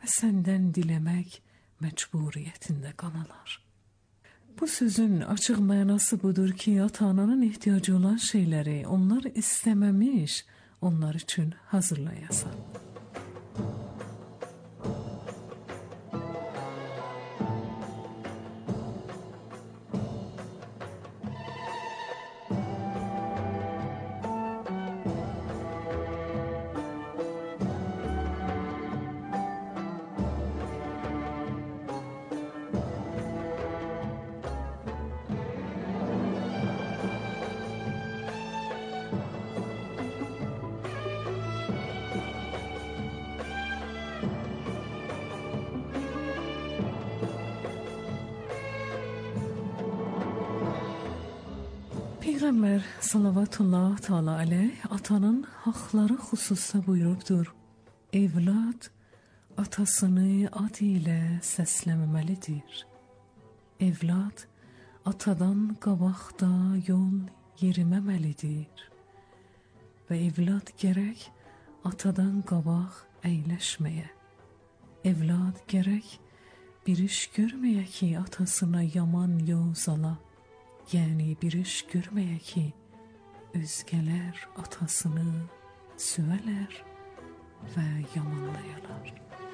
və səndən diləmək məcburiyyətində qalalar. Bu sözün açıq mənası budur ki, ata-ananın ehtiyacı olan şeyləri onlar istəməmiş, onlar üçün hazırlayasan. Peyğəmbər salavatullah teala aleyh atanın haqları xüsusda buyurubdur. Evlad atasını ad ilə səsləməməlidir. Evlad atadan qabaqda yol yeriməməlidir. Və evlad gərək atadan qabaq əyləşməyə. Evlad gərək bir iş görməyə ki, atasına yaman yol sala. Yəni bir iş görməyə ki, özgələr atasını süvələr və yamanlayalar.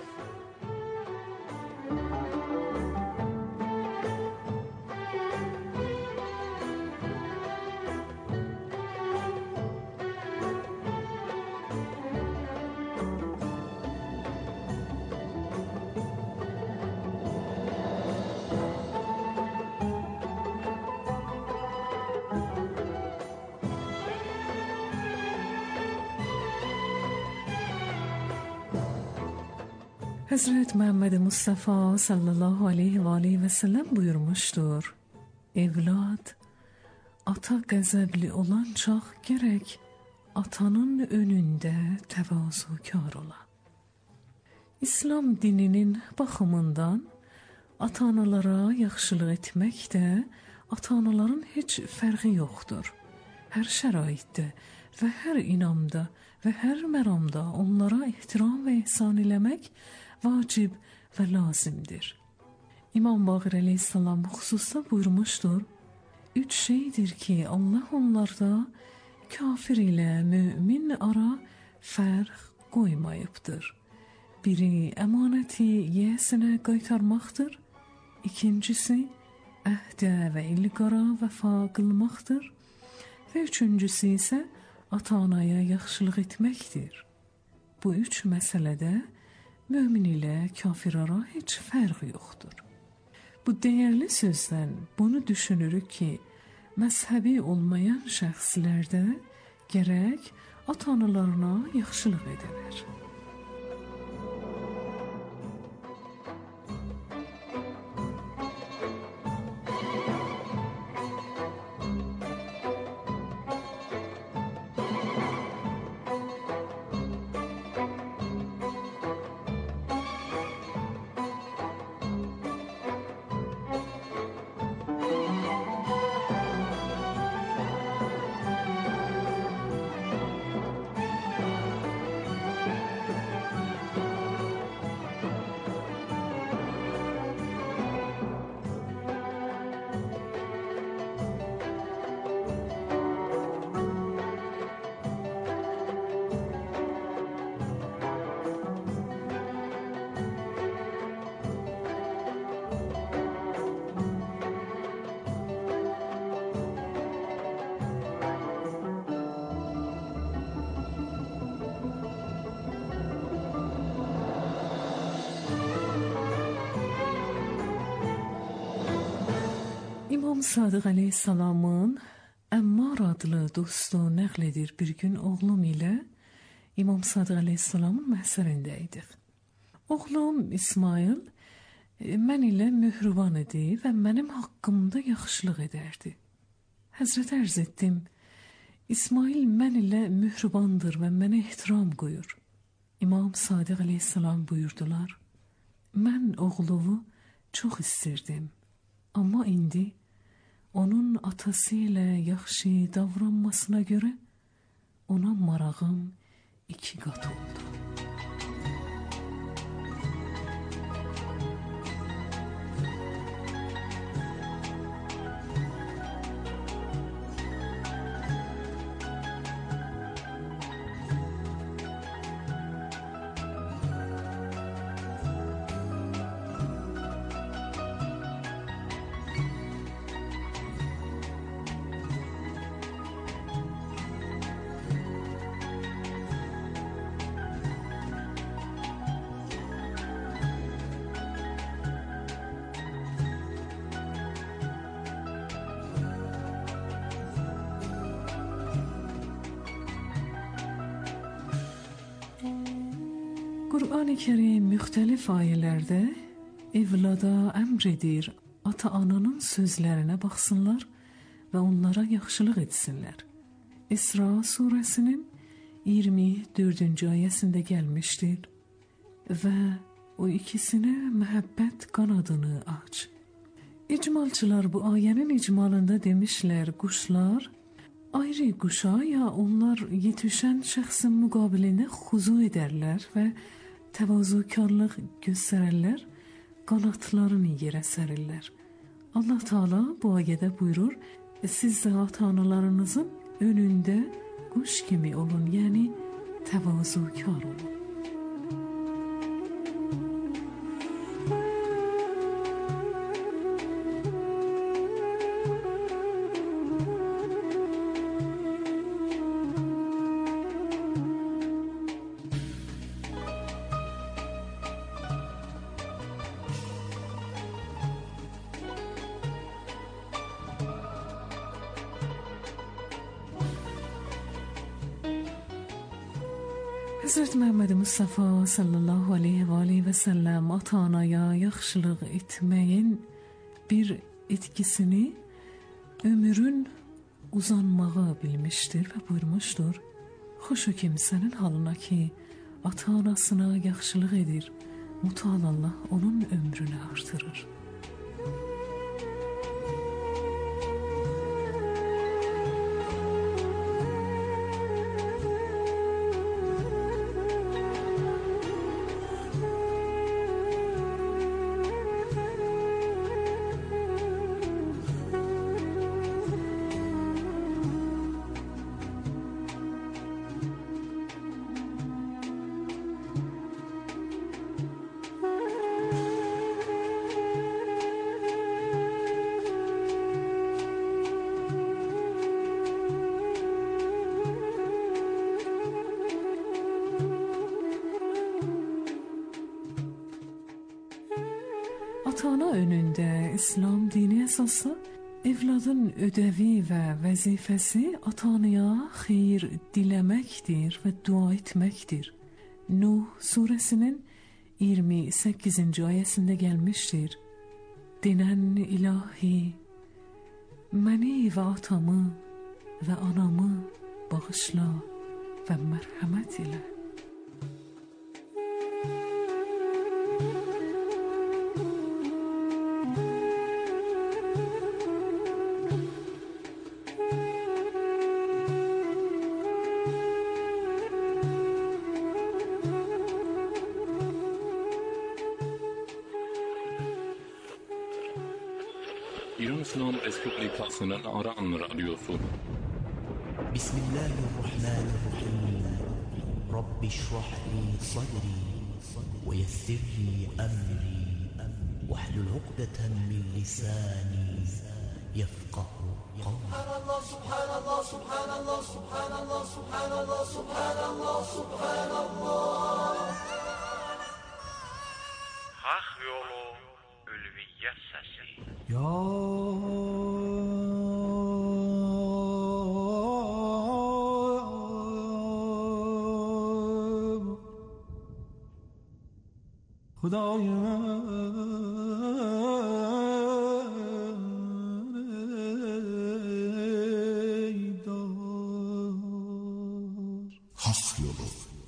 Hazret Muhammed Mustafa sallallahu aleyhi ve aleyhi ve sellem buyurmuştur. Evlad, ata qəzəbli olan çağ gərək atanın önündə təvazukar ola. İslam dininin baxımından ata-analara yaxşılıq etmək də ata-anaların heç fərqi yoxdur. Hər şəraitdə və hər inamda və hər məramda onlara ehtiram və ihsan eləmək vacib və lazımdır. İmam Baqir aleyhissalam bu xüsusda buyurmuşdur. 3 şeydir ki, Allah onlarda kafir ilə mümin ara fərq qoymayıbdır. Biri əmanəti yiyəsinə qaytarmaqdır. İkincisi əhdə və ilqara vəfa qılmaqdır. Və üçüncüsü isə ata-anaya yaxşılıq etməkdir. Bu 3 məsələdə mömin ilə kafir ara heç fərq yoxdur. Bu dəyərli sözdən bunu düşünürük ki, məzhəbi olmayan şəxslərdə gərək ata-analarına yaxşılıq edələr. İmam Sadıq aleyhissalamın Əmmar adlı dostu nəql edir. Bir gün oğlum ilə İmam Sadıq aleyhissalamın məhzərində idik. Oğlum İsmail mən ilə möhrüvan idi və mənim haqqımda yaxşılıq edərdi. Həzrət ərz etdim, İsmail mən ilə möhrüvandır və mənə ehtiram qoyur. İmam Sadıq aleyhissalam buyurdular, mən oğlumu çox istirdim, amma indi onun atası ilə yaxşı davranmasına görə ona marağım 2 qat oldu. Qur'an-ı Kerim müxtəlif ayələrdə evlada əmr edir, ata-ananın sözlərinə baxsınlar və onlara yaxşılıq etsinlər. İsra surəsinin 24-cü ayəsində gəlmişdir və o ikisinə məhəbbət qanadını aç. İcmalçılar bu ayənin icmalında demişlər, quşlar ayrı quşa ya onlar yetişən şəxsin müqabilində xuzu edərlər və təvazökarlıq göstərərlər, qanatlarını yerə sərirlər. Allah Teala bu ayədə buyurur, siz də ata-analarınızın önündə quş kimi olun, yəni təvazökar olun. Həzrət Məhəmməd Mustafa sallallahu aleyhi və aleyhi və səlləm ata-anaya yaxşılıq etməyin bir etkisini ömrün uzanmağı bilmişdir və buyurmuşdur. Xoş o kimsənin halına ki, ata-anasına yaxşılıq edir, mutal Allah onun ömrünü artırır. Ata-ana önündə İslam dini əsası evladın ödəvi və vəzifəsi ata-anaya xeyir diləməkdir və dua etməkdir. Nuh surəsinin 28-ci ayəsində gəlmişdir. Denən ilahi, məni və atamı və anamı bağışla və mərhəmət elə. İran İslam Respublikasının Aran Radyosu. Bismillahirrahmanirrahim. Rabbi şrah li sadri ve yessir li emri ve hlul uqdeten min lisani yefqahu qawli. Subhanallah, subhanallah, subhanallah, subhanallah, subhanallah, subhanallah. Hak yolu ülviyyət səsi. Ya Hudayım Hak yolu.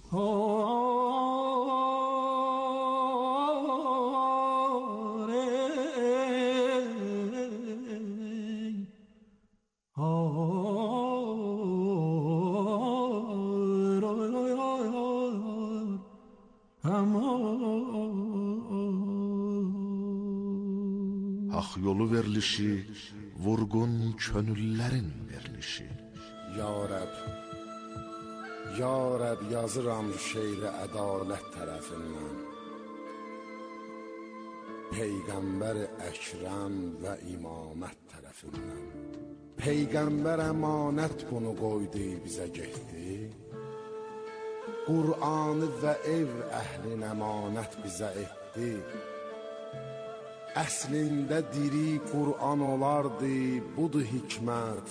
Hak yolu verilişi, vurgun könüllerin verilişi. Ya Rəb, Ya Rəb yazıram şeiri ədalət tərəfindən. Peyğəmbər Əkrəm və imamət tərəfindən. Peyğəmbər əmanət bunu qoydu bizə getdi. Qur'anı və ev əhlin əmanət bizə etdi. Əslində diri Qur'an olardı, budur hikmət.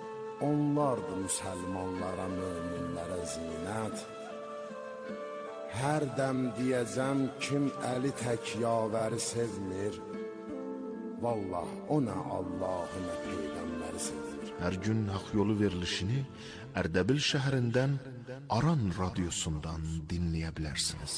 Onlardı müsəlmanlara, möminlərə zinət. Hər dəm deyəcəm kim əli tək yavəri sevmir, vallah o nə Allahı nə peyğəmbəri sevmir. Hər gün haqq yolu verilişini Ərdəbil şəhərindən Aran radiosundan dinləyə bilərsiniz.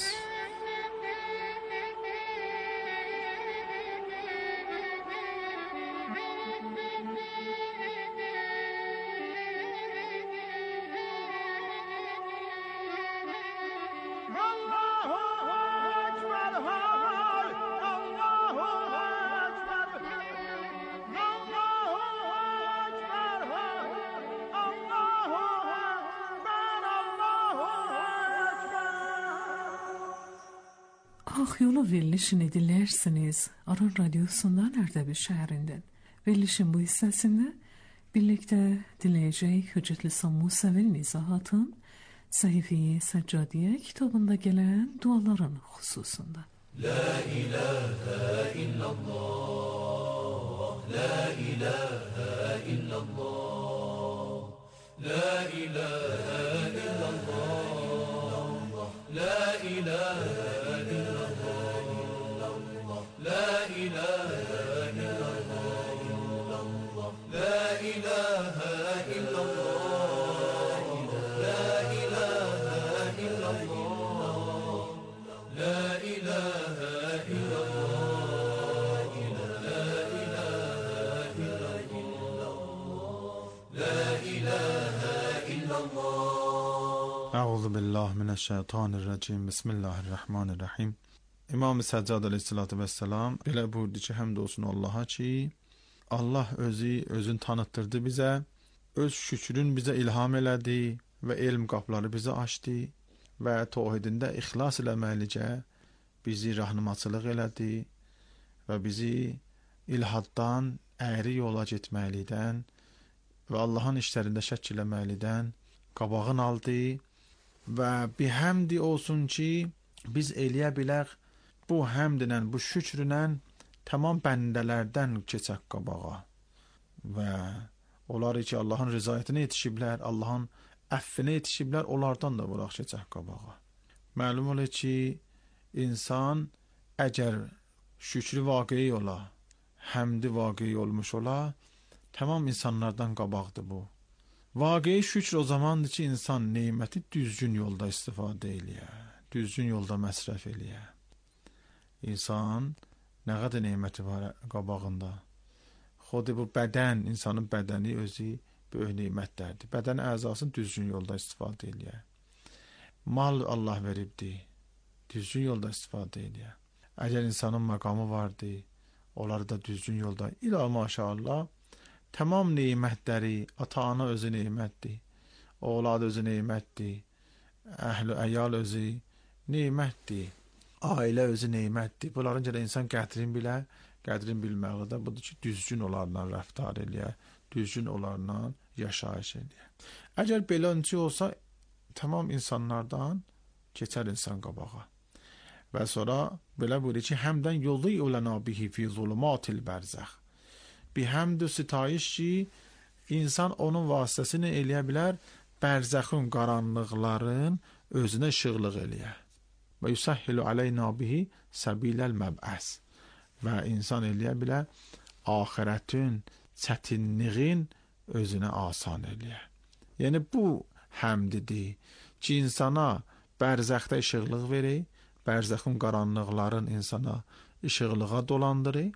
Haqq yolu verilişini dinləyirsiniz Aran radiosundan Ərdəbil şəhərindən. Verilişin bu hissəsində birlikdə dinləyəcək Hüccət Lisan Musəvinin izahatın Səhifə-i Səccadiyyə kitabında gələn duaların xüsusunda. La ilahə illallah, la ilahə illallah, la ilahə illallah, la ilahə La ilahe illallah, la ilahe illallah, la ilahe illallah, la ilahe illallah, la ilahe illallah, la ilahe illallah. Əuzu billahi mineşşeytanirracim. Bismillahirrahmanirrahim. İmam Səccad əleyhissalatu vesselam belə buyurdu ki, həmd olsun Allaha ki, Allah özün tanıtdırdı bizə, öz şükrün bizə ilham elədi və elm qapıları bizə açdı və tövhidində ixlas eləməklicə bizi rəhnumaçılıq elədi və bizi ilhaddan, əyri yola getməklikdən və Allahın işlərində şəkk eləməklikdən qabağın aldı və bir həmd olsun ki, biz eləyə bilək bu həmdlə, bu şükrlə tamam bəndələrdən keçək qabağa və onlar ki, Allahın rızayətinə yetişiblər, Allahın əffinə yetişiblər, onlardan da vuraq keçək qabağa. Məlum olur ki, insan əgər şükrü vaqei ola, həmdi vaqei olmuş ola, tamam insanlardan qabaqdır bu. Vaqei şükr o zamandır ki, insan neyməti düzgün yolda istifadə eləyə, düzgün yolda məsrəf eləyə. İnsan nə qədər neyməti var qabağında. Xodu bu bədən, insanın bədəni özü böyük neymətlərdir. Bədən əzasını düzgün yolda istifadə eləyə. Mal Allah veribdi, düzgün yolda istifadə eləyə. Əgər insanın məqamı vardı, onları da düzgün yolda, ilə maşallah, tamam neymətləri, ata-ana özü neymətdir, oğlad özü neymətdir, əhl-i əyal özü neymətdir. Ailə özü neymətdir. Bunların görə insan qədrin bilməli də budur ki, düzgün onlarla rəftar eləyə, düzgün onlarla yaşayış eləyə. Əgər beləncə olsa, tamam insanlardan keçər insan qabağa. Və sonra belə buyurur ki, həmdən yolu yolana bihi fi zulumatil bərzəx. Bir həmd sitayiş ki, insan onun vasitəsini eləyə bilər, bərzəxin qaranlıqların özünə işıqlıq eləyə. Və yusəhhilu aleyna bihi səbiləl məb'əs. Və insan eləyə bilər, axirətin, çətinliğin özünə asan eləyə. Yəni, bu həmdidir ki, insana bərzəxdə işıqlıq verir, bərzəxin qaranlıqların insana işıqlığa dolandırır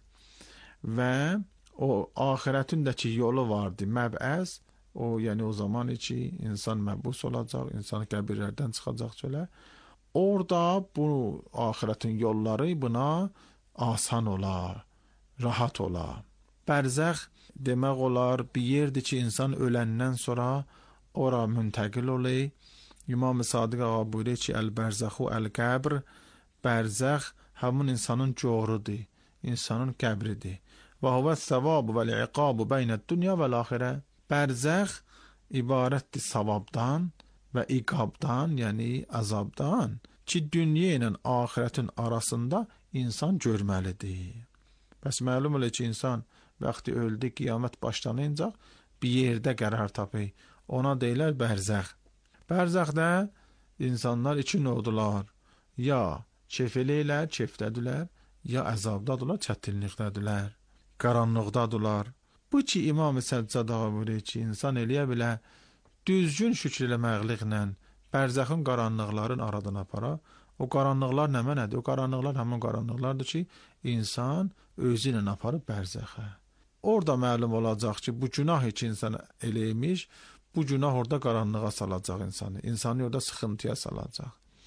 və o axirətindəki yolu vardı, məb'əs, o, yəni o zaman ki, insan məbus olacaq, insan qəbirlərdən çıxacaq çölə. Orada bu axirətin yolları buna asan olar, rahat olar. Bərzəx demək olar bir yerdir ki, insan öləndən sonra ora müntəqil olur. İmam Sadiq ağa buyurur ki, əl-bərzəxu əl-qəbr, bərzəx həmin insanın coğrudur, insanın qəbridir. Və huvə səvabu və l-iqabu beynəd dünya və l-axirə. Bərzəx ibarətdir savabdan və iqabdan, yəni əzabdan ki, dünya ilə axirətin arasında insan görməlidir. Bəs məlum olur ki, insan vaxtı öldü, qiyamət başlanınca bir yerdə qərar tapır. Ona deyilər bərzəx. Bərzəxdə insanlar iki növdülər. ya kef eləyirlər, kefdədirlər, ya əzabdadırlar, çətinlikdədirlər, qaranlıqdadırlar. Bu ki İmam Səccad ağa buyurur ki, insan eləyə bilər düzgün şükür eləməkliklə bərzəxin qaranlıqların aradan apara. O qaranlıqlar nə mənədir? O qaranlıqlar həmin qaranlıqlardır ki, insan özü ilə aparıb bərzəxə. Orada məlum olacaq ki, bu günah ki insan eləymiş, bu günah orada qaranlığa salacaq insanı. İnsanı orada sıxıntıya salacaq.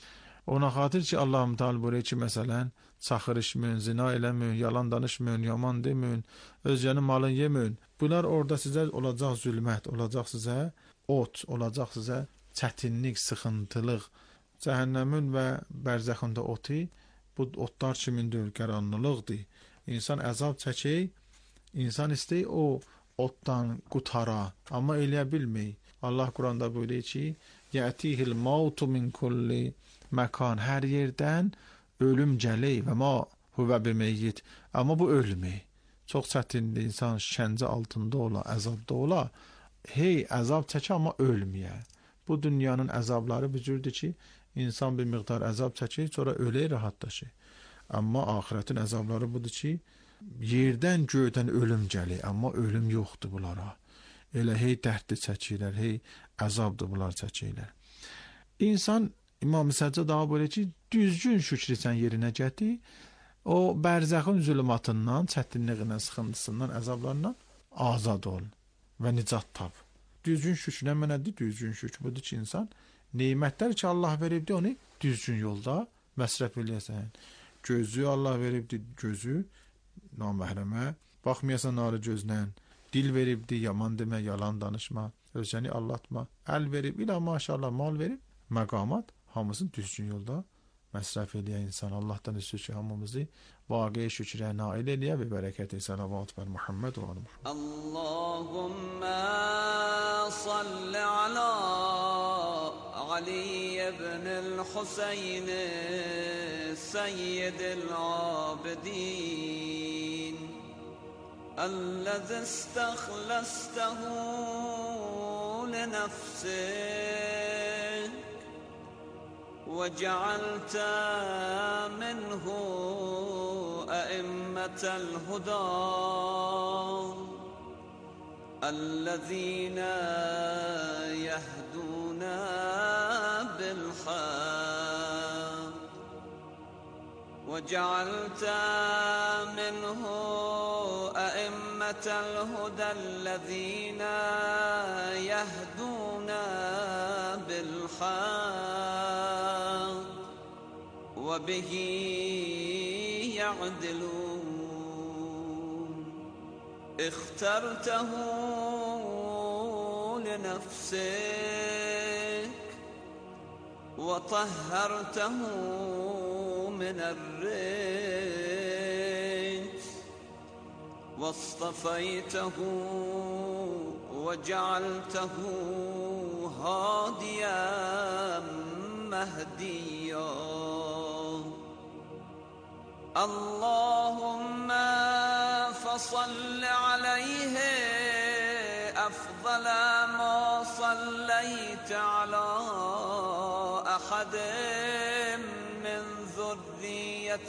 Ona xatir ki, Allah-u Teala buyurur ki, məsələn, çaxır içməyin, zina eləməyin, yalan danışmayın, yaman deməyin, özgənin malını yeməyin. Bunlar orada sizə olacaq zülmət, olacaq sizə ot, olacaq sizə çətinlik, sıxıntılıq. Cəhənnəmin və bərzəxində oti, bu otlar kimindir, qaranlıqdır. İnsan əzab çəkir, insan istəyir o otdan qutara, amma eləyə bilmir. Allah Quranda buyurur ki, yətihil mautu min kulli məkan, hər yerdən ölüm gəlir və ma huvə bimeyyit, amma bu ölmür. Çox çətindir, insan şəncə altında ola, əzabda ola, hey əzab çəkir, amma ölməyə. Bu dünyanın əzabları bir cürdür ki, insan bir miqdar əzab çəkir, sonra ölür, rahatlaşır. Amma axirətin əzabları budur ki, yerdən göydən ölüm gəlir, amma ölüm yoxdur bunlara. Elə hey dərdli çəkirlər, hey əzabdır bunlar çəkirlər. İnsan, İmam Səccad ağa buyurur ki, düzgün şükür sən yerinə gətir, o bərzəxin zülmatından, çətinliyindən, sıxıntısından, əzablarından azad ol və nicat tap. Düzgün şükür nə mənədir? Düzgün şükür budur ki, insan neymətlər ki Allah veribdir, onu düzgün yolda məsrəf eləyəsən. Gözü Allah veribdir, gözü naməhrəmə baxmayasan narı gözlə, dil veribdir, yaman demə, yalan danışma, özəni allatma, əl verib, ilə maşallah mal verib, məqamat hamısını düzgün yolda məsrəf eləyən insan. Allahdan üstü ki, hamımızı vaqe şükrə nail eləyə və bərəkət salavat və Muhammed və Muhammed. Allahümmə salli ala Ali ibn-i Hüseyin Seyyid-i Abidin الذي استخلصته لنفسك وجعلت منه أئمة الهدى الذين يهدون بالحق وجعلت منه أئمة الهدى الذين يهدون بالحق وبه يعدلون اخترته لنفسك وطهرته من الرجس واصطفيته وجعلته هاديا مهديا اللهم فصل عليه أفضل ما صليت على أحد من ذرية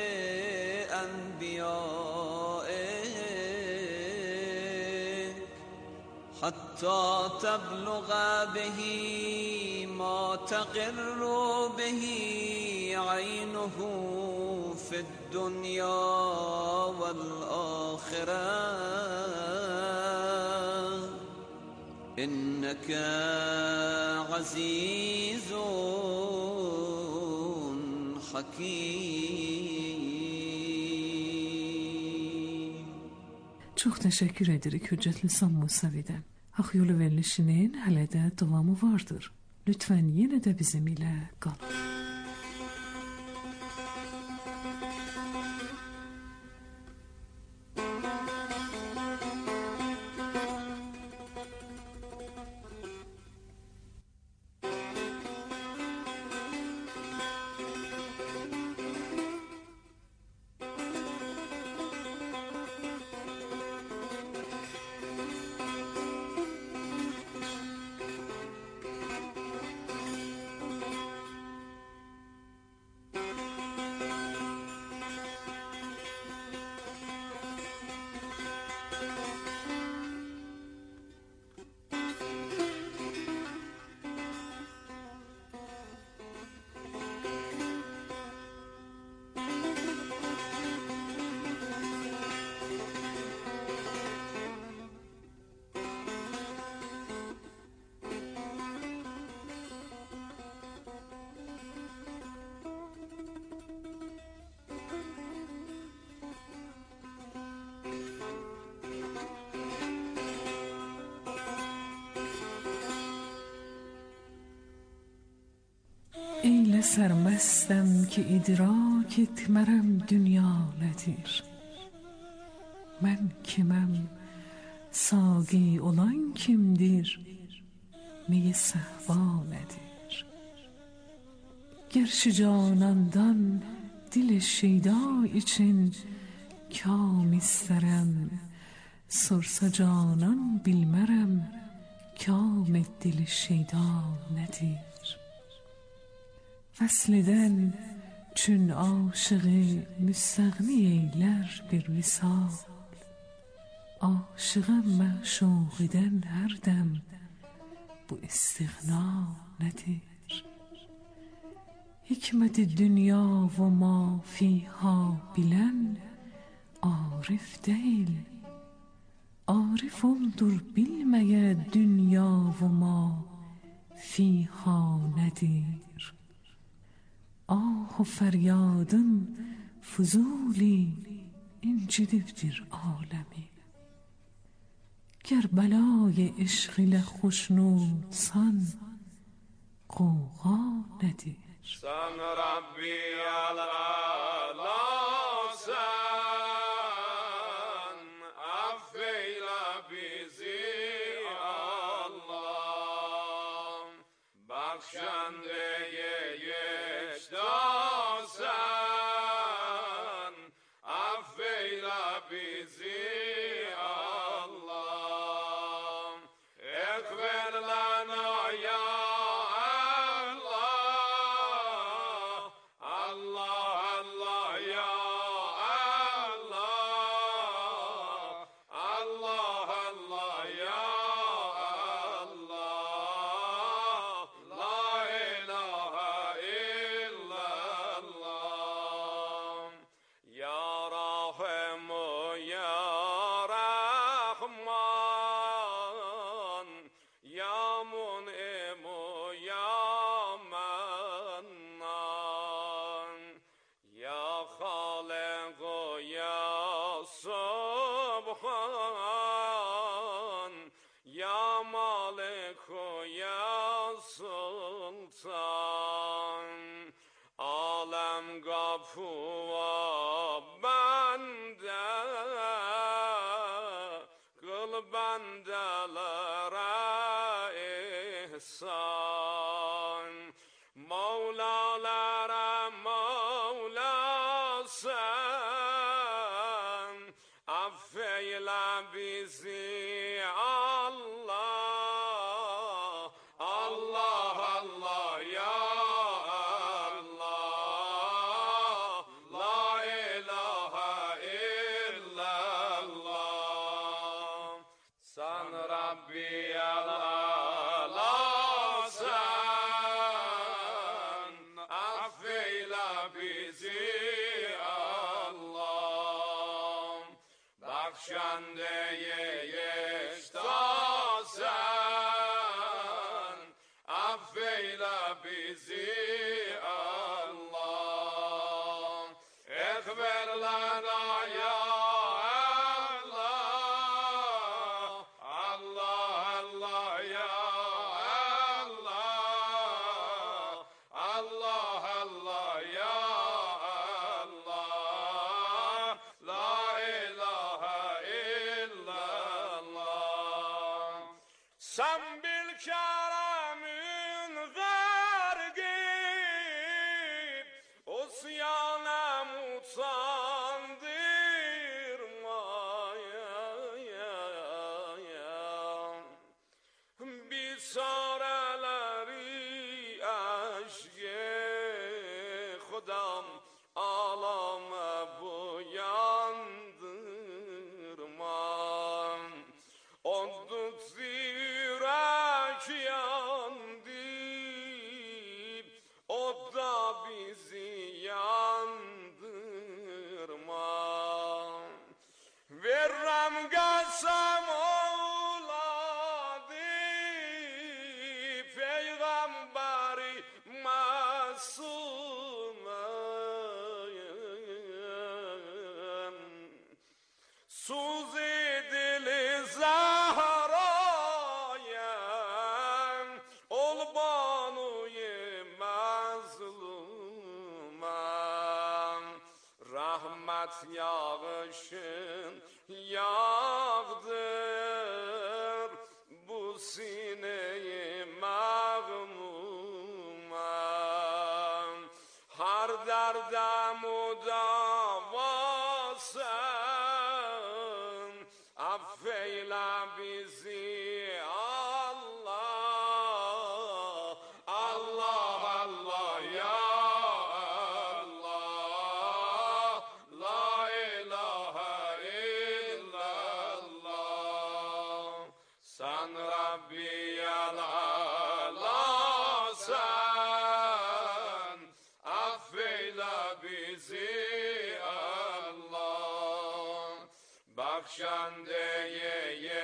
أنبيائك حتى تبلغ به ما تقر به عينه في الدنيا والآخرة إنك عزيز حكيم. Çox təşəkkür edirik Hüccətli Sam Musavidən. Haqq yolu verilişinin hələ də davamı vardır. Lütfən yenə də bizim ilə qalın. öyle sərməstəm ki, idrak etmərəm dünya nədir. Mən kiməm, saqi olan kimdir, mi səhva nədir? Gerçi canandan dil şeyda için kam istərəm, sorsa canan bilmərəm, kam dil şeyda nədir? Vəslidən çün aşığı müstəğni eylər bir visal, aşığım məşuqidən hər dəm, bu istiğna nədir? Hikmeti dünya və ma fiha bilən arif deyil, arif oldur bilməyə dünya və ma fiha nədir? Ah و feryadın fuzuli incidibdir alemi, گر بلای عشق ile خوشنودsan غوغا nedir? Sen Rabbi Allah'san, affeyle bizi Allah, bakşandeye yeştasan, affeyle bizi Allah, ekber lana ya rahmet yağışın yağdır bu sineyi mağmuma. Har derde mudavasın, affeyle bizi Allah. Allah Allah ya Allah, la ilahe illallah. Sen Rabbiyel Ala'san, affeyle bizi Allah. Bakşandeye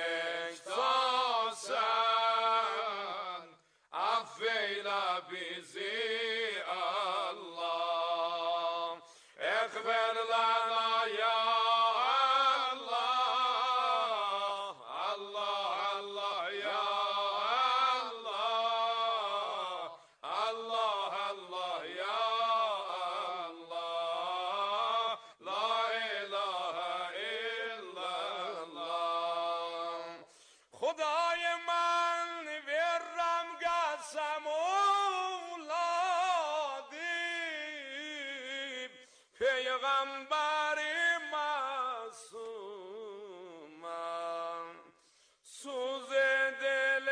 yektasan, affeyle bizi Allah. Ekber lana ya Allah, Allah Allah ya Allah, Allah Allah ya Allah, la ilahe illallah. Khudai man verram qasam oladib, Peygambari masumam. Suz edil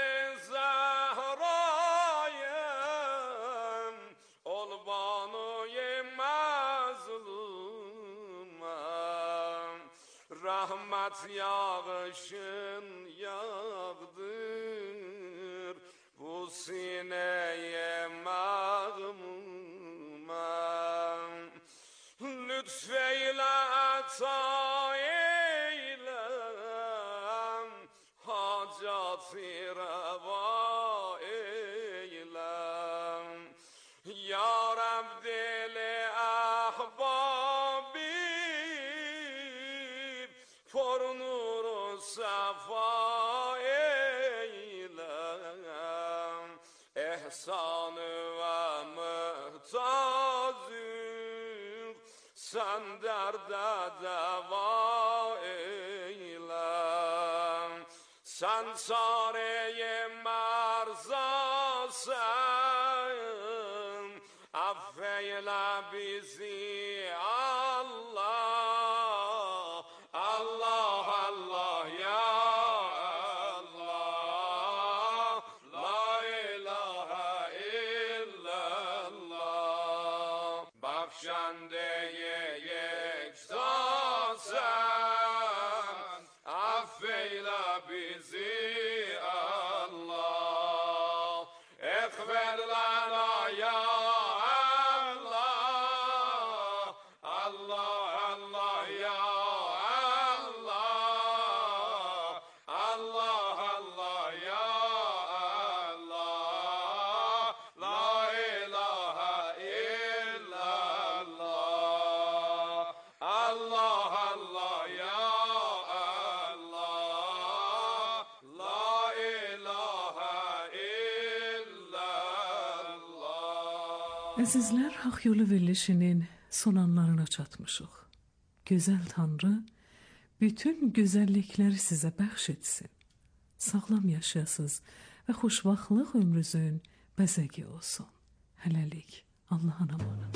zahrayım, ol banuy mazlumam. Rahmet yağışın yağdır bu sineye mağmuma. Lütfeyle ata eyle, hacatı reva eyle. Ya Rab dili ahbabi, por nuru safa eyle. Ehsanı ve muhtacım, sen derde deva eyle. Sen çareye marzasın, affeyle bizi Allah. Allah Allah ya Allah, la ilahe illallah. Bakşandeye yektasan, affeyle bizi Allah. Ekber lana ya Allah, Allah Allah ya Allah, Allah Allah ya Allah, la ilahe illallah. Allah Allah ya Allah, la ilahe illallah. Əzizlər, Haqq Yolu verilişinin son anlarına çatmışıq. Gözəl Tanrı bütün gözəllikləri sizə bəxş etsin. Sağlam yaşayasınız və xoşvaxtlıq ömrünüzün bəzəgi olsun. Hələlik, Allah'a emanet.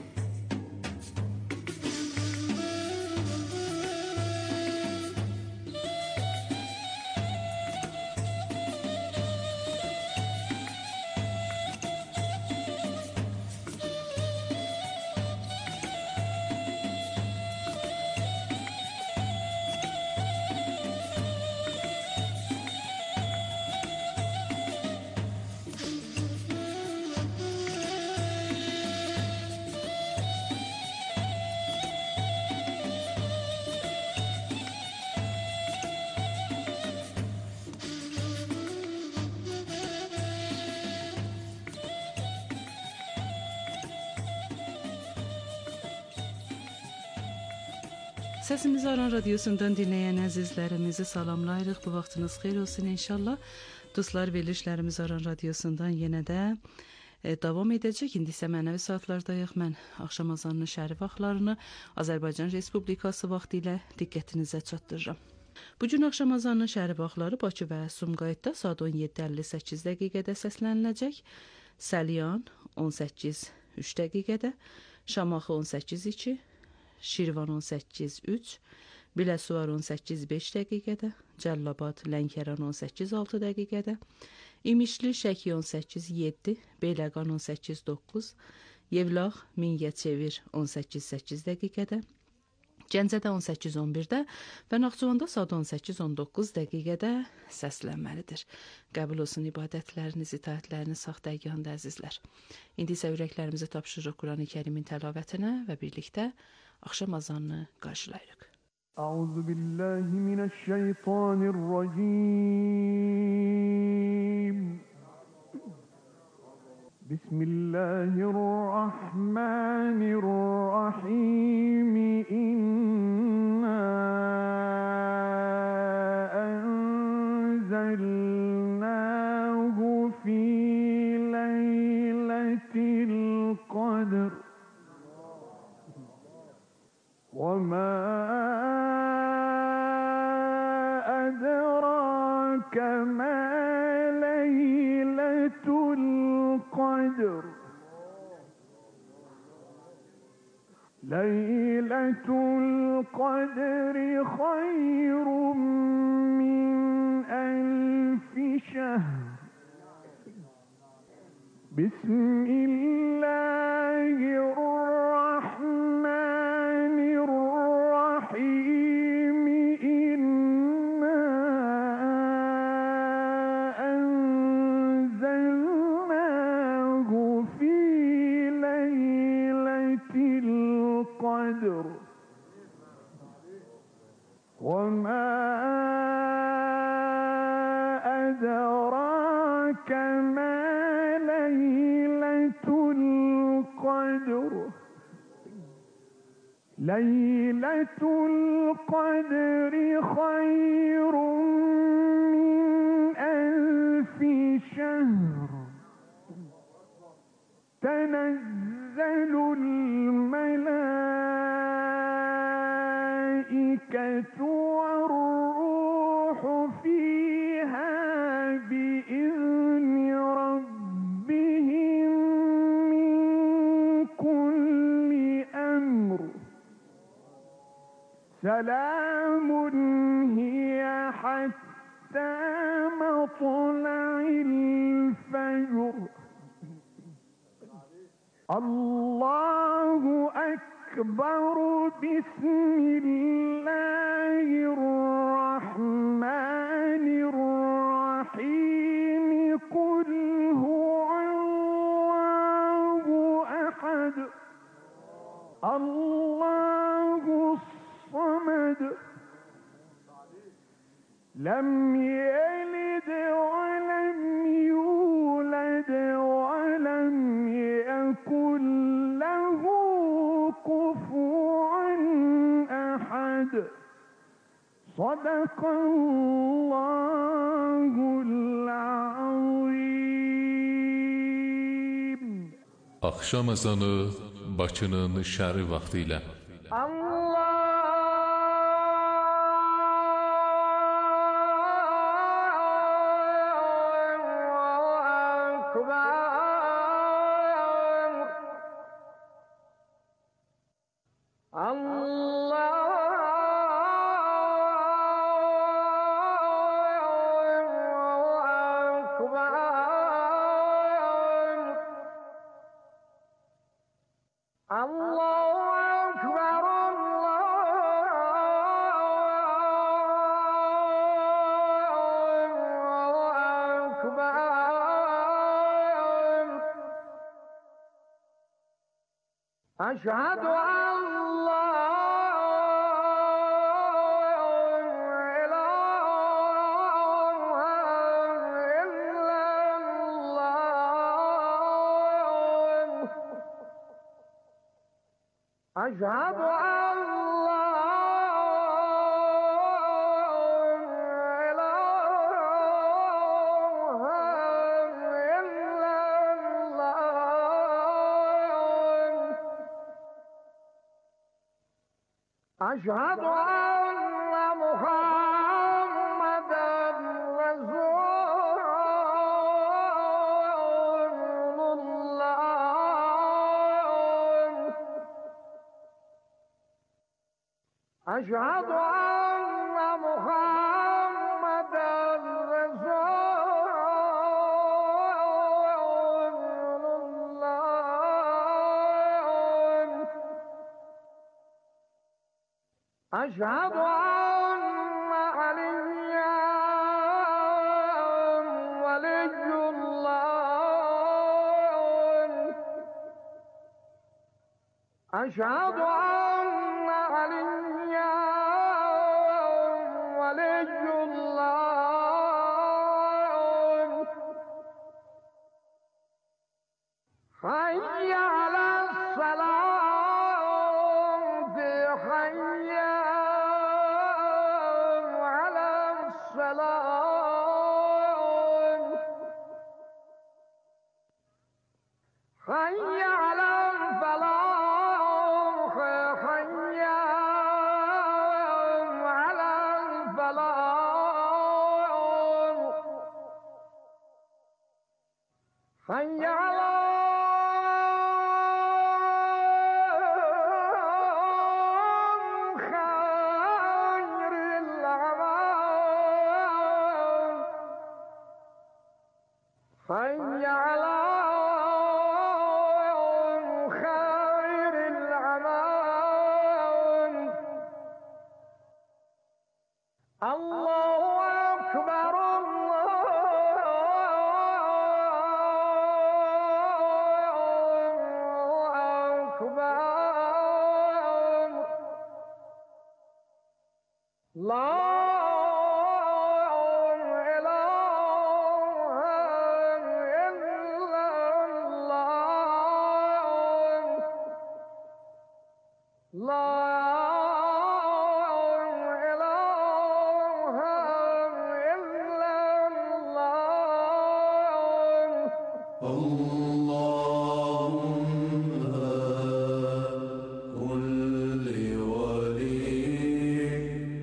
Səsimizi Aran Radiosundan dinləyən əzizlərimizi salamlayırıq. Bu vaxtınız xeyir olsun inşallah. Dostlar, verilişlərimiz Aran Radiosundan yenə də davam edəcək. İndi isə mənəvi saatlardayıq. Mən axşam azanının şərif vaxtlarını Azərbaycan Respublikası vaxtı ilə diqqətinizə çatdırıram. Bugün axşam azanının şərif vaxtları Bakı və Sumqayıtda saat 17:58 dəqiqədə səsləniləcək. Səlyan 18:03 dəqiqədə, Şamaxı 18:02, Şirvan 18:03, Biləsuvar 18:05 dəqiqədə, Cəllabad, Lənkəran 18:06 dəqiqədə, İmişli, Şəki 18:07, Beyləqan 18:09, Yevlax, Mingəçevir 18:08 dəqiqədə, Gəncədə 18:11-də və Naxçıvanda saat 18:19 dəqiqədə səslənməlidir. Qəbul olsun ibadətləriniz, itaətləriniz sağ dəygahında əzizlər. İndi isə ürəklərimizi tapşırırıq Qurani-Kərimin təlavētinə və birlikdə axşam azanını qarşılayırıq. Əuzu billahi mineşşeytanirracim. Bismillahirrahmanirrahim. İnna enzelnahu fi leyletil kadr. Ve ma edrake ma leyletul kadr. ليلة القدر خير من ألف شهر. بسم الله الرحمن الرحيم. إنا أنزلناه في ليلة القدر. وما أدراك ما ليلة القدر. ليلة القدر خير من ألف شهر. تنزل الملائكة والروح فيها بإذن ربهم من كل أمر. سلام هي حتى مطلع الفجر. الله أكبر. بسم الله الرحمن الرحيم. قل هو الله أحد الله الصمد لم يلد ولم يولد ولم يكن له كفوا أحد. صدق الله العظيم. Axşam ezanı Bakının şəri vaxtı ilə. أشهد أن لا إله إلا الله. أشهد أن لا إله إلا الله. أشهد أن محمدا رسول الله أشهد أن محمدا رسول الله أشهد أن عليا ولي الله أشهد أن عليا ولي الله حي على الصلاة حي على الصلاة حي على الفلاح حي على الفلاح حي على خير الأعمال حي على خير الأعمال الله أكبر الله أكبر لا إله إلا الله لا إله إلا الله اللهم كن لوليك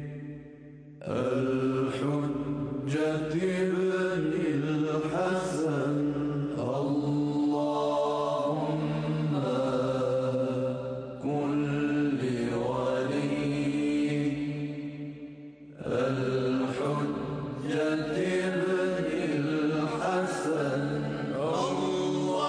الحجة بن الحسن اللهم كن لوليك الحجة بن الحسن اللهم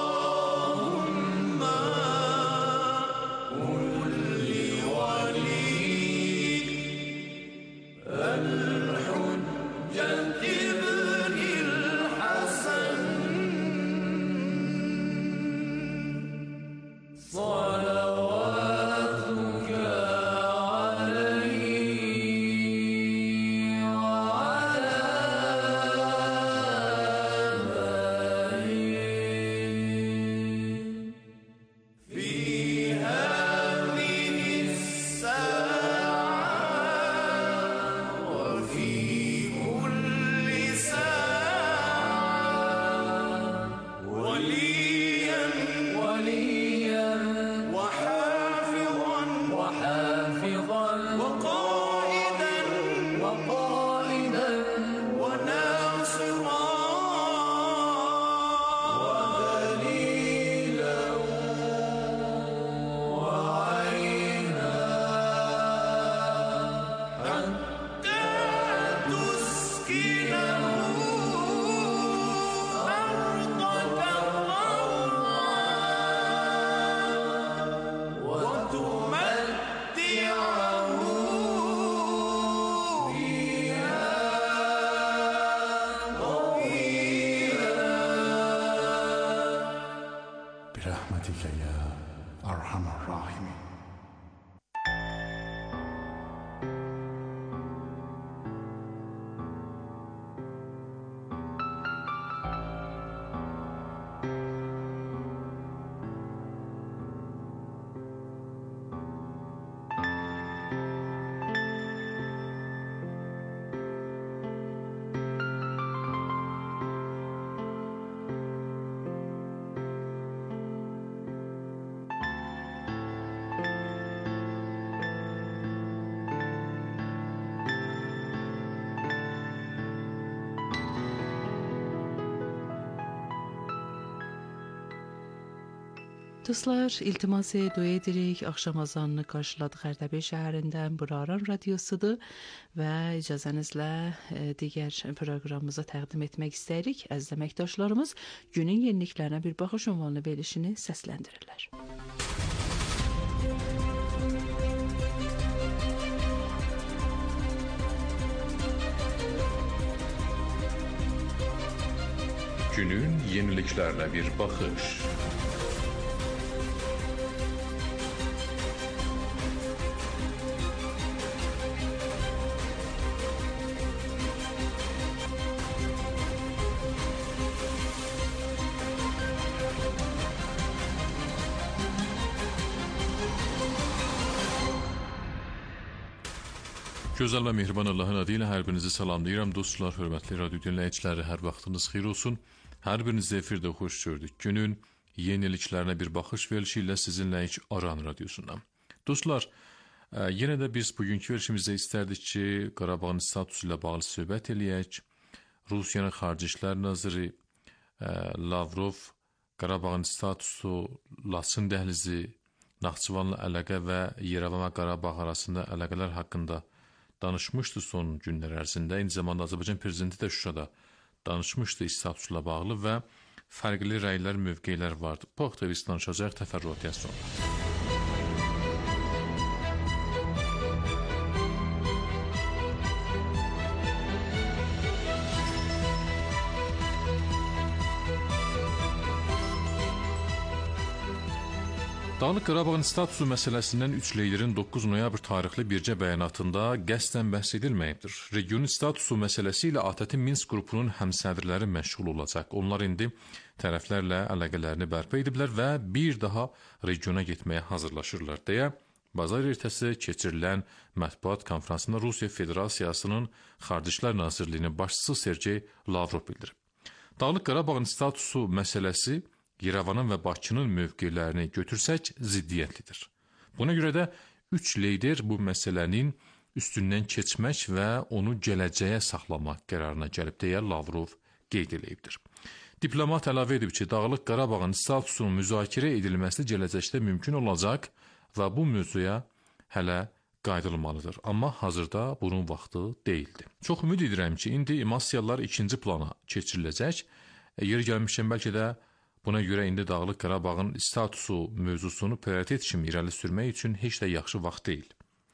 Dostlar, iltimas dua edirik. Axşam azanını qarşıladıq Ərdəbil şəhərindən. Bura Aran radiosudur və icazənizlə digər proqramımıza təqdim etmək istəyirik. Əziz əməkdaşlarımız günün yeniliklərinə bir baxış ünvanlı verilişini səsləndirirlər. Günün yeniliklerine bir bakış. Gözəl və mehriban Allahın adı ilə hər birinizi salamlayıram. Dostlar, hörmətli radio dinləyiciləri, hər vaxtınız xeyir olsun. Hər birinizi efirdə xoş gördük. Günün yeniliklərinə bir baxış verilişi ilə sizinləyik Aran radiosundan. Dostlar, yenə də biz bugünkü verilişimizdə istərdik ki, Qarabağın statusu ilə bağlı söhbət eləyək. Rusiyanın Xarici İşlər Naziri Lavrov Qarabağın statusu, Laçın dəhlizi, Naxçıvanla əlaqə və Yerevan və Qarabağ arasında əlaqələr haqqında danışmışdı son günlər ərzində. Eyni zamanda Azərbaycan prezidenti də Şuşada danışmışdı statusla bağlı və fərqli rəylər, mövqeylər vardı. Bu haqda biz danışacaq təfərrüatı sonra. Dağlıq Qarabağın statusu məsələsindən 3 liderin 9 noyabr tarixli bircə bəyanatında qəsdən bəhs edilməyibdir. Regionun statusu məsələsi ilə ATƏT Minsk qrupunun həmsədrləri məşğul olacaq. Onlar indi tərəflərlə əlaqələrini bərpa ediblər və bir daha regiona getməyə hazırlaşırlar deyə bazar ertəsi keçirilən mətbuat konfransında Rusiya Federasiyasının Xarici İşlər Nazirliyinin başçısı Sergey Lavrov bildirib. Dağlıq Qarabağın statusu məsələsi Yerevanın və Bakının mövqelərini götürsək ziddiyyətlidir. Buna görə də 3 lider bu məsələnin üstündən keçmək və onu gələcəyə saxlamaq qərarına gəlib deyə Lavrov qeyd edibdir. Diplomat əlavə edib ki, Dağlıq Qarabağın statusunun müzakirə edilməsi gələcəkdə mümkün olacaq və bu mövzuya hələ qaydılmalıdır. Amma hazırda bunun vaxtı deyildi. Çox ümid edirəm ki, indi emassiyalar ikinci plana keçiriləcək. Yer gəlmişəm bəlkə də buna görə indi Dağlıq Qarabağın statusu mövzusunu prioritet kimi irəli sürmək üçün heç də yaxşı vaxt deyil.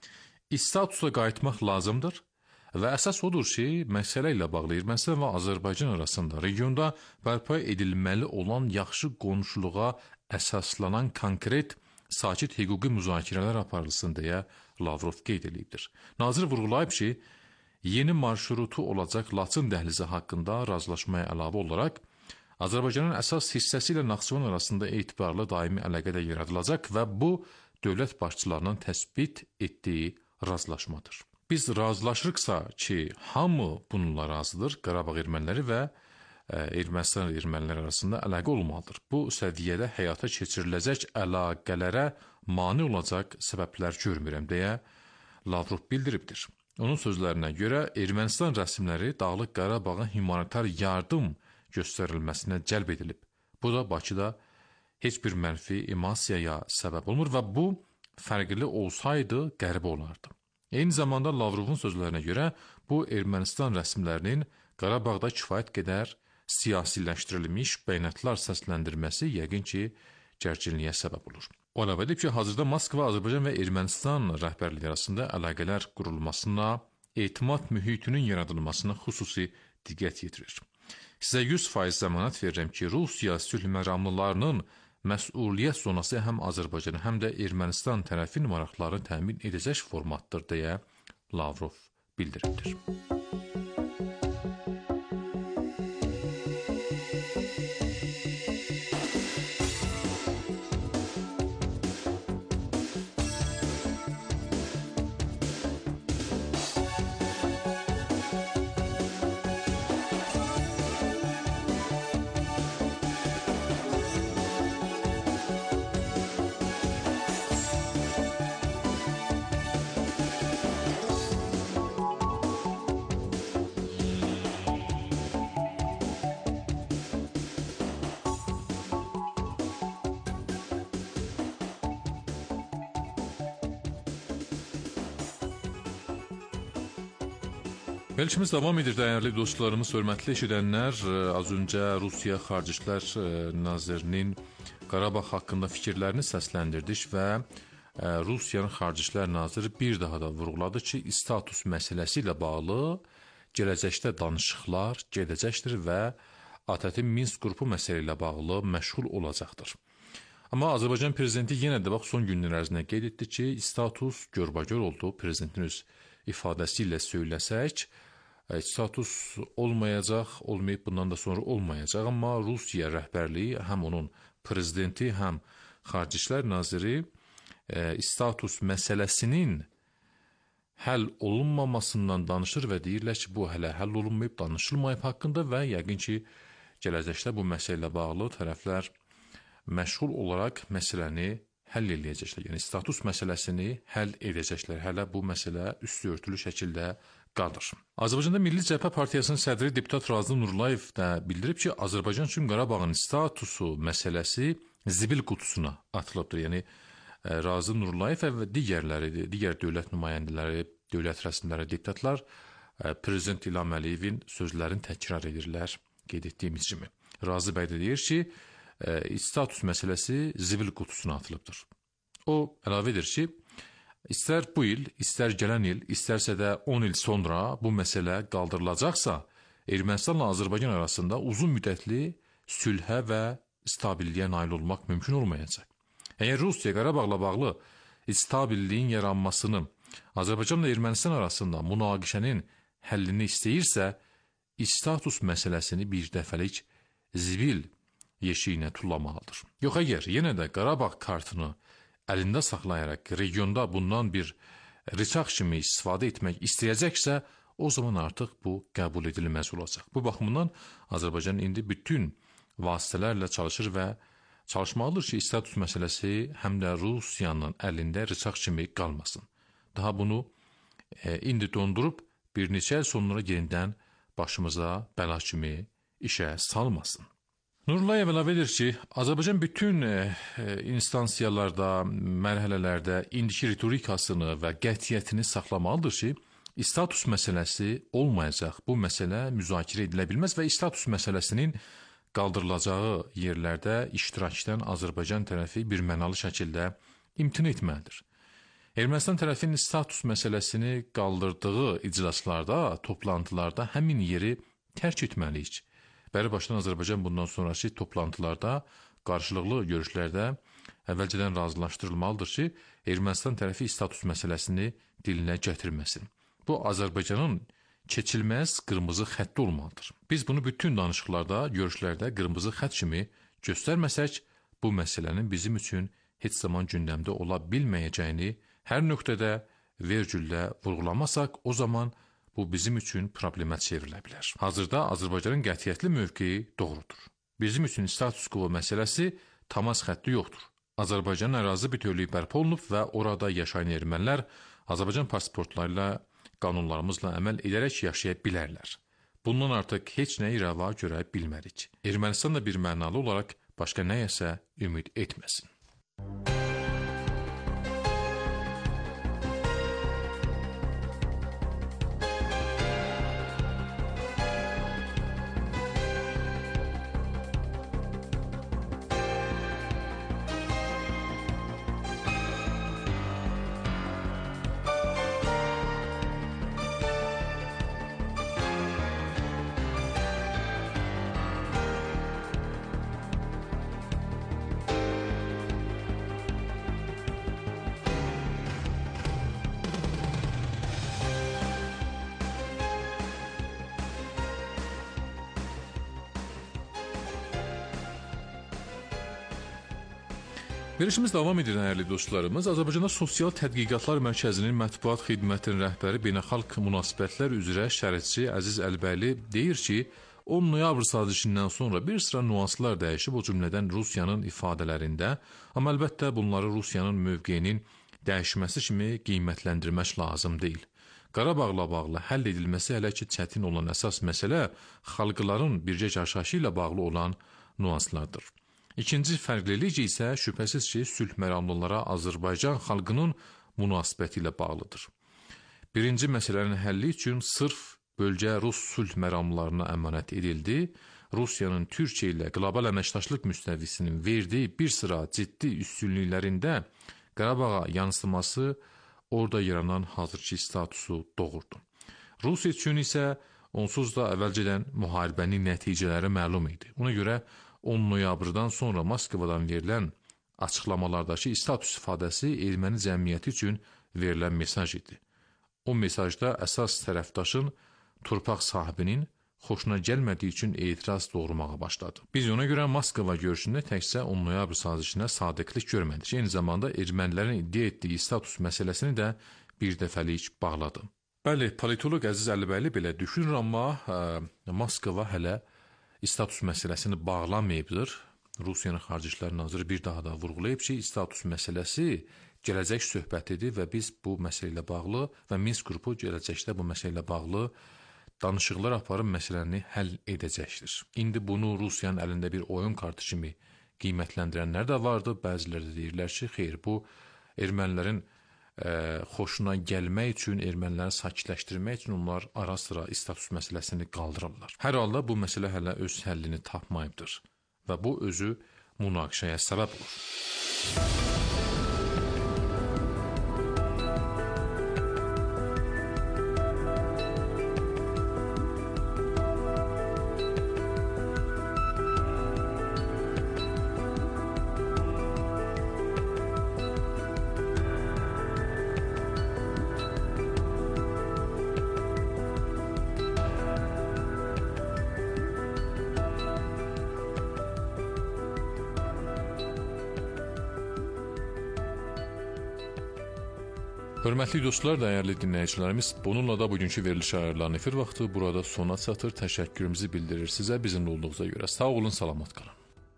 Statusa qayıtmaq lazımdır və əsas odur ki, məsələ ilə bağlı Ermənistan və Azərbaycan arasında regionda bərpa edilməli olan yaxşı qonşuluğa əsaslanan konkret, sakit hüquqi müzakirələr aparılsın deyə Lavrov qeyd edibdir. Nazir vurğulayıb ki, yeni marşrutu olacaq Laçın dəhlizi haqqında razılaşmaya əlavə olaraq Azərbaycanın əsas hissəsi ilə Naxçıvan arasında etibarlı daimi əlaqə də yaradılacaq və bu dövlət başçılarının təsbit etdiyi razılaşmadır. Biz razılaşırıqsa ki, hamı bununla razıdır, Qarabağ erməniləri və Ermənistan erməniləri arasında əlaqə olmalıdır. Bu səviyyədə həyata keçiriləcək əlaqələrə mane olacaq səbəblər görmürəm deyə Lavrov bildiribdir. Onun sözlərinə görə Ermənistan rəsmiləri Dağlıq Qarabağın humanitar yardım göstərilməsinə cəlb edilib. Bu da Bakıda heç bir mənfi emosiyaya səbəb olmur və bu fərqli olsaydı qəribə olardı. Eyni zamanda Lavrovun sözlərinə görə bu Ermənistan rəsmilərinin Qarabağda kifayət qədər siyasiləşdirilmiş bəyanatlar səsləndirməsi yəqin ki, gərginliyə səbəb olur. O əlavə edib ki, hazırda Moskva, Azərbaycan və Ermənistan rəhbərliyi arasında əlaqələr qurulmasına, etimad mühitinin yaradılmasına xüsusi diqqət yetirir. Sizə 100% zəmanət verirəm ki, Rusiya sülh məramlılarının məsuliyyət zonası həm Azərbaycan, həm də Ermənistan tərəfin maraqlarını təmin edəcək formatdır deyə Lavrov bildiribdir. Verilişimiz davam edir dəyərli dostlarımız, hörmətli eşidənlər. Az öncə Rusiya Xarici İşlər Nazirinin Qarabağ haqqında fikirlərini səsləndirdik və Rusiyanın Xarici İşlər Naziri bir daha da vurğuladı ki, status məsələsi ilə bağlı gələcəkdə danışıqlar gedəcəkdir və ATƏT-in Minsk qrupu məsələ ilə bağlı məşğul olacaqdır. Amma Azərbaycan prezidenti yenə də son günlər ərzində qeyd etdi ki, status görbagör oldu. Prezidentin öz ifadəsi ilə söyləsək, status olmayacaq, olmayıb bundan da sonra olmayacaq. Amma Rusiya rəhbərliyi, həm onun prezidenti, həm Xarici İşlər Naziri status məsələsinin həll olunmamasından danışır və deyirlər ki, bu hələ həll olunmayıb, danışılmayıb haqqında və yəqin ki, gələcəkdə bu məsələ ilə bağlı tərəflər məşğul olaraq məsələni həll edəcəklər. Yəni, status məsələsini həll edəcəklər. Hələ bu məsələ üstü örtülü şəkildə qalır. Azərbaycanda Milli Cəbhə Partiyasının sədri deputat Razı Nurlayev də bildirib ki, Azərbaycan üçün Qarabağın statusu məsələsi zibil qutusuna atılıbdır. Yəni, Razı Nurlayev və digərləri, digər dövlət nümayəndələri, dövlət rəsmiləri, deputatlar Prezident İlham Əliyevin sözlərini təkrar edirlər, qeyd etdiyimiz kimi. Razı bəy də deyir ki, status məsələsi zibil qutusuna atılıbdır. O əlavə edir ki, istər bu il, istər gələn il, istərsə də 10 il sonra bu məsələ qaldırılacaqsa, Ermənistanla Azərbaycan arasında uzun müddətli sülhə və stabilliyə nail olmaq mümkün olmayacaq. Əgər Rusiya Qarabağla bağlı stabilliyin yaranmasını, Azərbaycanla Ermənistan arasında münaqişənin həllini istəyirsə, status məsələsini bir dəfəlik zibil yeşiyinə tullamalıdır. Yox, əgər yenə də Qarabağ kartını əlində saxlayaraq regionda bundan bir rıçaq kimi istifadə etmək istəyəcəksə, o zaman artıq bu qəbul edilməz olacaq. Bu baxımdan Azərbaycan indi bütün vasitələrlə çalışır və çalışmalıdır ki, status məsələsi həm də Rusiyanın əlində rıçaq kimi qalmasın. Daha bunu indi dondurub bir neçə il sonra yenidən başımıza bəla kimi işə salmasın. Nurlayev əlavə edir ki, Azərbaycan bütün instansiyalarda, mərhələlərdə indiki ritorikasını və qətiyyətini saxlamalıdır ki, status məsələsi olmayacaq. Bu məsələ müzakirə edilə bilməz və status məsələsinin qaldırılacağı yerlərdə iştirakdan Azərbaycan tərəfi bir mənalı şəkildə imtina etməlidir. Ermənistan tərəfinin status məsələsini qaldırdığı iclaslarda, toplantılarda həmin yeri tərk etməliyik. Bəri başdan Azərbaycan bundan sonraki toplantılarda, qarşılıqlı görüşlərdə əvvəlcədən razılaşdırılmalıdır ki, Ermənistan tərəfi status məsələsini dilinə gətirməsin. Bu, Azərbaycanın keçilməz qırmızı xətti olmalıdır. Biz bunu bütün danışıqlarda, görüşlərdə qırmızı xətt kimi göstərməsək, bu məsələnin bizim üçün heç zaman gündəmdə ola bilməyəcəyini hər nöqtədə vergüllə vurğulamasaq, o zaman bu bizim üçün problemə çevrilə bilər. Hazırda Azərbaycanın qətiyyətli mövqeyi doğrudur. Bizim üçün status quo məsələsi təmas xətti yoxdur. Azərbaycanın ərazi bütövlüyü bərpa olunub və orada yaşayan ermənilər Azərbaycan pasportları ilə, qanunlarımızla əməl edərək yaşaya bilərlər. Bundan artıq heç nəyi rəva görə bilmərik. Ermənistan da bir mənalı olaraq başqa nəyəsə ümid etməsin. Verişimiz davam edir, dəyərli dostlarımız. Azərbaycanda Sosial Tədqiqatlar Mərkəzinin mətbuat xidmətinin rəhbəri beynəlxalq münasibətlər üzrə şərhçi Əziz Əlbəyli deyir ki, 10 noyabr sazişindən sonra bir sıra nüanslar dəyişib, o cümlədən Rusiyanın ifadələrində, amma əlbəttə bunları Rusiyanın mövqeyinin dəyişməsi kimi qiymətləndirmək lazım deyil. Qarabağla bağlı həll edilməsi hələ ki çətin olan əsas məsələ xalqların birgə yaşayışı ilə bağlı olan nüanslardır. İkinci fərqlilik isə şübhəsiz ki, sülh məramlılara Azərbaycan xalqının münasibəti ilə bağlıdır. Birinci məsələnin həlli üçün sırf Bölgə Rus sülh məramlarına əmanət edildi. Rusiyanın Türkiyə ilə qlobal əməkdaşlıq müstəvisinin verdiyi bir sıra ciddi üstünlüklərində Qarabağa yansıması orada yaranan hazırki statusu doğurdu. Rusiya üçün isə onsuz da əvvəlcədən müharibənin nəticələri məlum idi. Ona görə 10 noyabrdan sonra Moskvadan verilən açıqlamalardakı status ifadəsi erməni cəmiyyəti üçün verilən mesaj idi. O mesajda əsas tərəfdaşın torpaq sahibinin xoşuna gəlmədiyi üçün etiraz doğurmağa başladı. Biz ona görə Moskva görüşündə təkcə 10 noyabr sazişinə sadiqlik görmədik. Eyni zamanda ermənilərin iddia etdiyi status məsələsini də bir dəfəlik bağladı. Bəli, politoloq Əziz Əlibəyli belə düşünür, amma Moskva hələ status məsələsini bağlamayıbdır. Rusiyanın Xarici İşlər Naziri bir daha da vurğulayıb ki, status məsələsi gələcək söhbətidir və biz bu məsələ ilə bağlı və Minsk qrupu gələcəkdə bu məsələ ilə bağlı danışıqlar aparıb məsələni həll edəcəkdir. İndi bunu Rusiyanın əlində bir oyun kartı kimi qiymətləndirənlər də vardı. Bəziləri də deyirlər ki, xeyr, bu ermənilərin xoşuna gəlmək üçün, erməniləri sakitləşdirmək üçün onlar ara-sıra status məsələsini qaldırırlar. Hər halda bu məsələ hələ öz həllini tapmayıbdır və bu özü münaqişəyə səbəb olur. Hörmətli dostlar, dəyərli dinləyicilərimiz, bununla da bugünkü veriliş ayarlarının efir vaxtı burada sona çatır. Təşəkkürümüzü bildirir sizə bizimlə olduğunuza görə. Sağ olun, salamat qalın.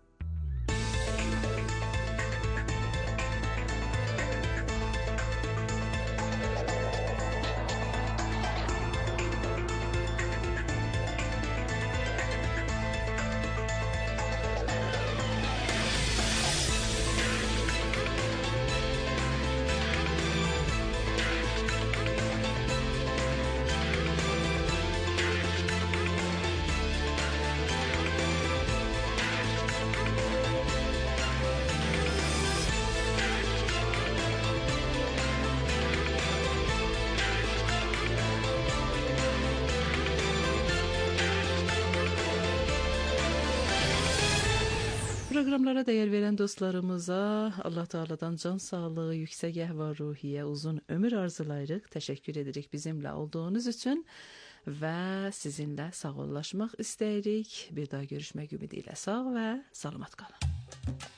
Proqramlara dəyər verən dostlarımıza Allah Teala'dan can sağlığı, yüksək əhval-ruhiyyə, uzun ömür arzulayırıq. Təşəkkür edirik bizimlə olduğunuz üçün və sizinlə sağollaşmaq istəyirik. Bir daha görüşmək ümidi ilə sağ və salamat qalın.